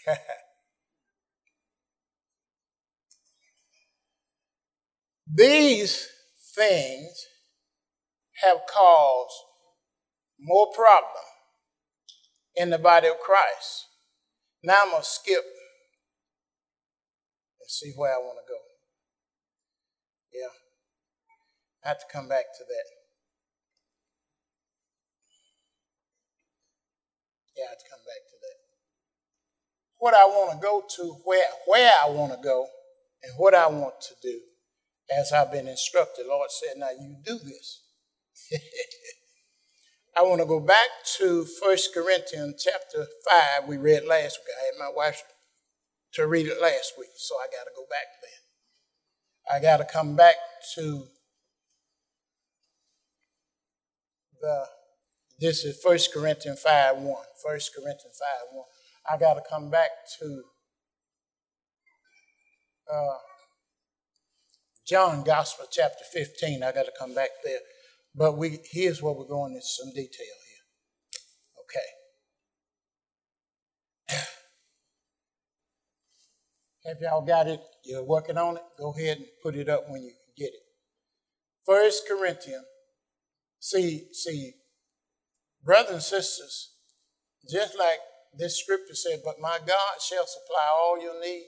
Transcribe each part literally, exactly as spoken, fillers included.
These things have caused more problem in the body of Christ. Now I'm going to skip and see where I want to go. Yeah, I have to come back to that. Yeah, I have to come back to that. What I want to go to, where, where I want to go, and what I want to do, as I've been instructed. Lord said, now you do this. I want to go back to First Corinthians chapter five. We read last week. I had my wife to read it last week, so I got to go back there. I got to come back to the, this is First Corinthians five one. First Corinthians five one. I got to come back to uh, John Gospel chapter fifteen. I got to come back there. But we here's where we're going into some detail here. Okay. Have y'all got it? You're working on it? Go ahead and put it up when you can get it. First Corinthians. See, see, brothers and sisters, just like this scripture said, but my God shall supply all your need.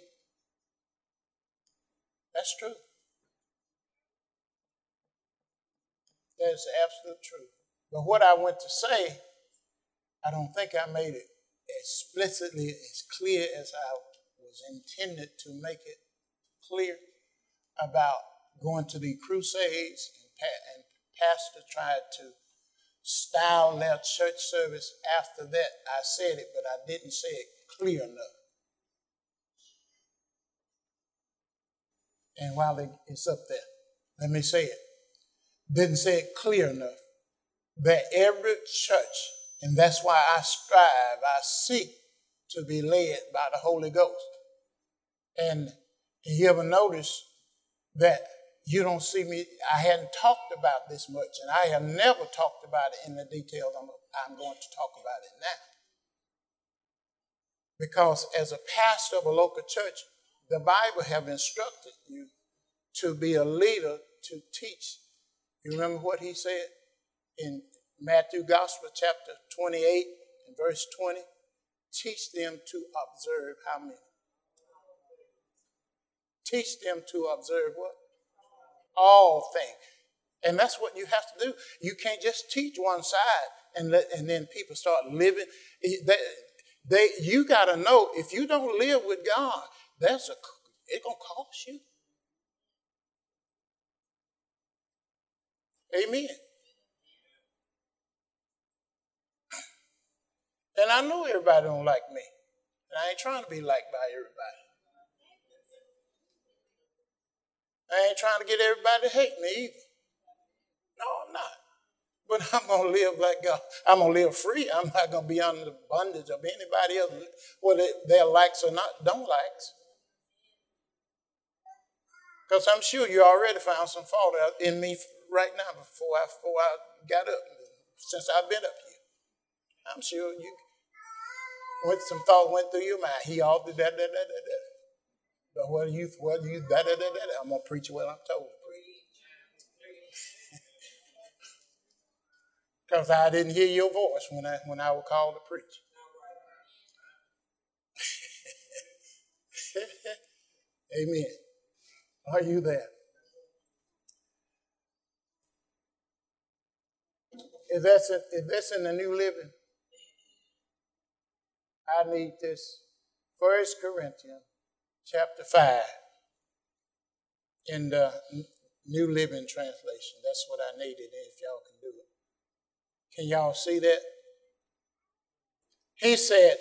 That's true. That is the absolute truth. But what I went to say, I don't think I made it explicitly as clear as I was intended to make it clear about going to the crusades and, pa- and pastor tried to style their church service after that. I said it, but I didn't say it clear enough. And while it's up there, let me say it. Didn't say it clear enough that every church, and that's why I strive, I seek to be led by the Holy Ghost. And you ever notice that you don't see me, I hadn't talked about this much, and I have never talked about it in the details I'm, I'm going to talk about it now. Because as a pastor of a local church, the Bible have instructed you to be a leader to teach. You remember what he said in Matthew Gospel chapter twenty-eight and verse twenty? Teach them to observe how many? Teach them to observe what? All things. And that's what you have to do. You can't just teach one side and let, and then people start living. They, they, you got to know, if you don't live with God, that's a, it's going to cost you. Amen. And I know everybody don't like me. And I ain't trying to be liked by everybody. I ain't trying to get everybody to hate me either. No, I'm not. But I'm going to live like God. I'm going to live free. I'm not going to be under the bondage of anybody else, whether their likes or not, don't likes. Because I'm sure you already found some fault in me right now before I, before I got up, since I've been up here. I'm sure you went some thought went through your mind. He all did that, that, that, that, that. But what do you, what do you, that, that, that, that. I'm going to preach what I'm told to preach. Because I didn't hear your voice when I when I was called to preach. Amen. Are you there? If that's, a, if that's in the New Living, I need this First Corinthians chapter five in the New Living Translation. That's what I needed, if y'all can do it. Can y'all see that? He said,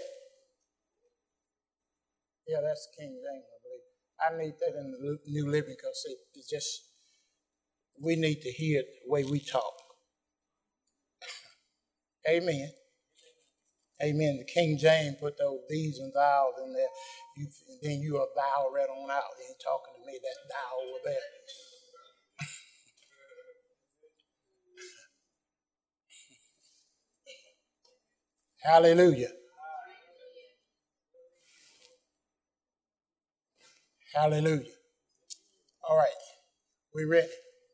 yeah, that's King James, I believe. I need that in the New Living because it, it's just, we need to hear it the way we talk. Amen. Amen. The King James put those these and thous in there. You, and then you are thou right on out. He ain't talking to me. That's thou over there. Hallelujah. Hallelujah. All right, we ready?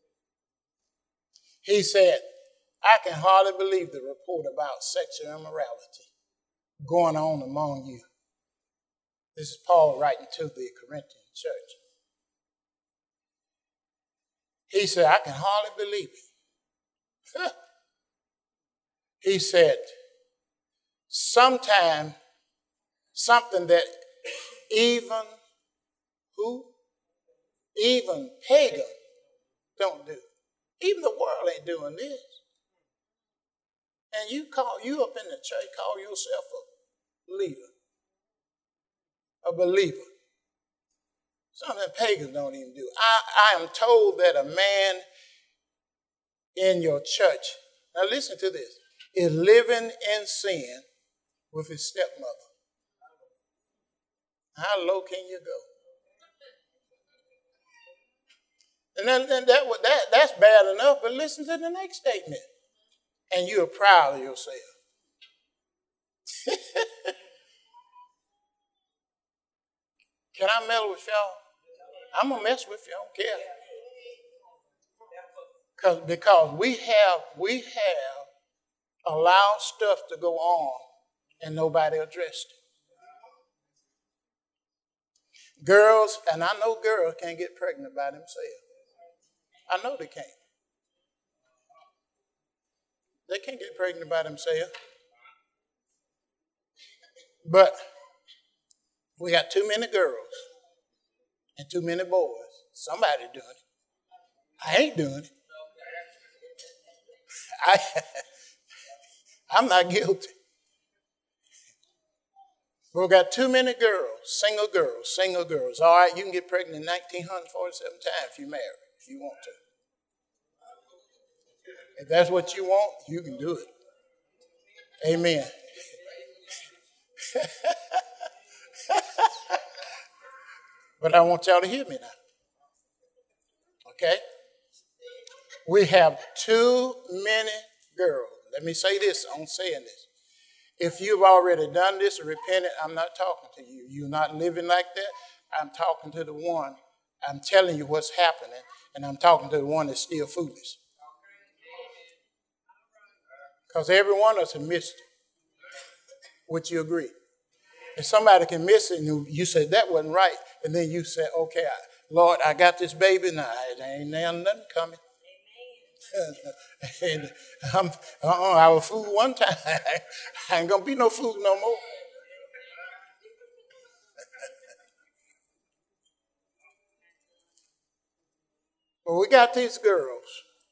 He said, I can hardly believe the report about sexual immorality going on among you. This is Paul writing to the Corinthian church. He said, I can hardly believe it. He said, sometime something that even who? Even pagan don't do. Even the world ain't doing this. And you call you up in the church, call yourself a leader, a believer. Something pagans don't even do. I, I am told that a man in your church, now listen to this, is living in sin with his stepmother. How low can you go? And then, then that, that that's bad enough, but listen to the next statement. And you are proud of yourself. Can I meddle with y'all? I'm going to mess with you. I don't care. Cause, because we have, we have allowed stuff to go on and nobody addressed it. Girls, and I know girls can't get pregnant by themselves. I know they can't. They can't get pregnant by themselves. But we got too many girls and too many boys. Somebody doing it. I ain't doing it. I, I'm not guilty. But we got too many girls, single girls, single girls. All right, you can get pregnant one thousand nine hundred forty-seven times if you marry, if you want to. If that's what you want, you can do it. Amen. But I want y'all to hear me now. Okay? We have too many girls. Let me say this, I'm saying this. If you've already done this or repented, I'm not talking to you. You're not living like that. I'm talking to the one. I'm telling you what's happening, and I'm talking to the one that's still foolish. Because every one of us have missed it. Would you agree? If somebody can miss it and you said that wasn't right, and then you said, okay, I, Lord, I got this baby now. There ain't now nothing coming. and I'm, uh-uh, I was fooled one time. I ain't going to be no fool no more. But we got these girls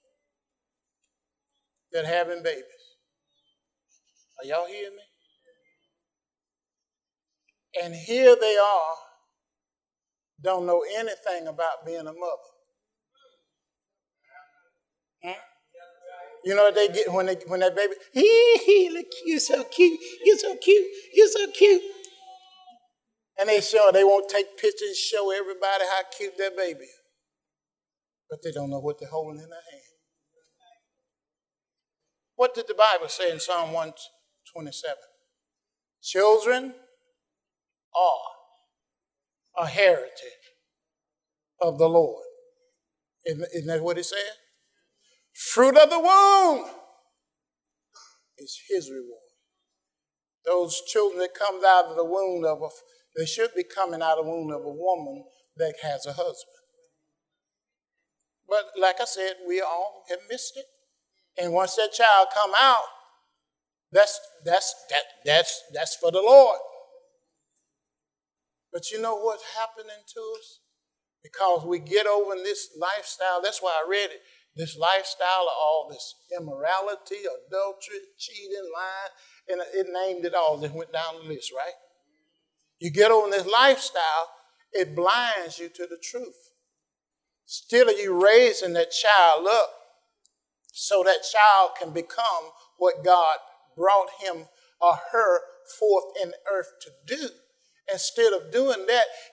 that are having babies. Are y'all hearing me? And here they are, don't know anything about being a mother. Hmm? You know what they get when they when that baby, hee hee, look, you're so cute, you're so cute, you're so cute. And they show, they won't take pictures and show everybody how cute their baby is. But they don't know what they're holding in their hand. What did the Bible say in Psalm one twenty-seven? Children are a heritage of the Lord. Isn't, isn't that what it said? Fruit of the womb is his reward. Those children that comes out of the womb of a, they should be coming out of the womb of a woman that has a husband. But like I said, we all have missed it. And once that child come out, that's that's that that's that's for the Lord. But you know what's happening to us? Because we get over in this lifestyle, that's why I read it, this lifestyle of all this immorality, adultery, cheating, lying, and it named it all, it went down the list, right? You get over in this lifestyle, it blinds you to the truth. Still, are you raising that child up so that child can become what God brought him or her forth in earth to do? Instead of doing that,